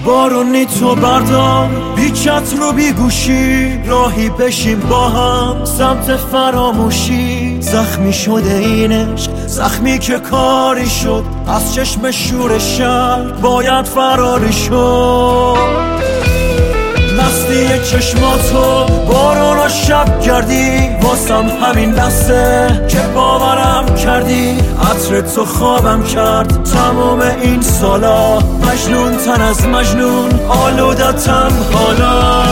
بارونی تو بردار، بی چتر رو بی گوشی، راهی بشیم با هم سمت فراموشی. زخمی شده این عشق، زخمی که کاری شد، از چشم شور شهر باید فراری شد. مستی چشماتو بارون و شب کردی، واسم همین بسته که باورم کردی. عطر تو خوابم کرد تمام این سالا، مجنون تن از مجنون آلودتم حالا.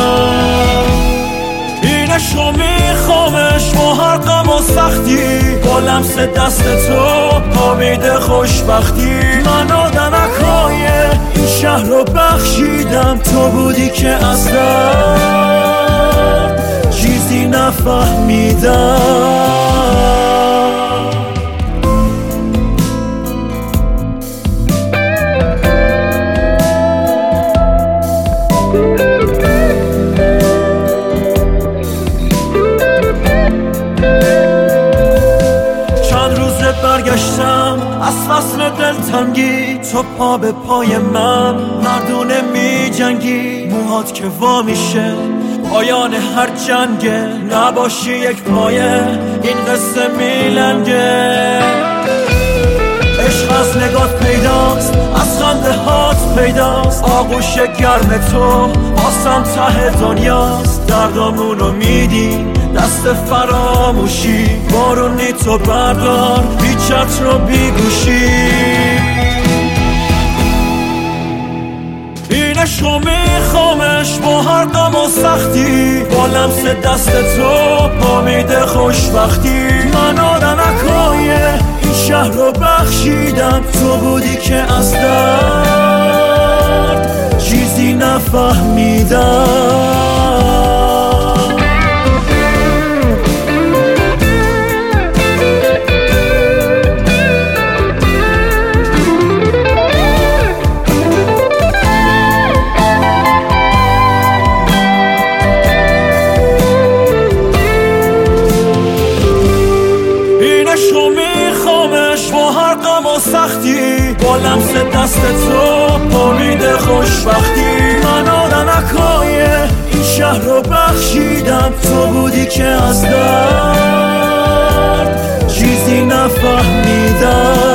این عشقو میخوامش با هر غم و سختی، با لمس دست تو امید خوشبختی. من آدمکای این شهر رو بخشیدم، تو بودی که اصلا چیزی نفهمیدم. برگشتم از فصل دلتنگی، تو پا به پای من مردونه می جنگی. موهات که وا میشه پایان هر جنگه، نباشی یک پایه این قصه میلنگه. عشق از نگات پیداست، از خنده هات پیداست، آغوش گرم تو آسم ته دنیاست. دردامونو میدیم دست فراموشی، بارونی تو بردار، بی چتر و بی گوشی. این عشقو میخوامش با هر غم و سختی، با لمس دست تو امید خوشبختی. من آدمکای این شهر رو بخشیدم، تو بودی که از درد چیزی نفهمیدم. عشقو میخوامش با هر غم و سختی، با لمس دست تو امید خوشبختی. من آدمکای این شهر رو بخشیدم، تو بودی که از درد چیزی نفهمیدم.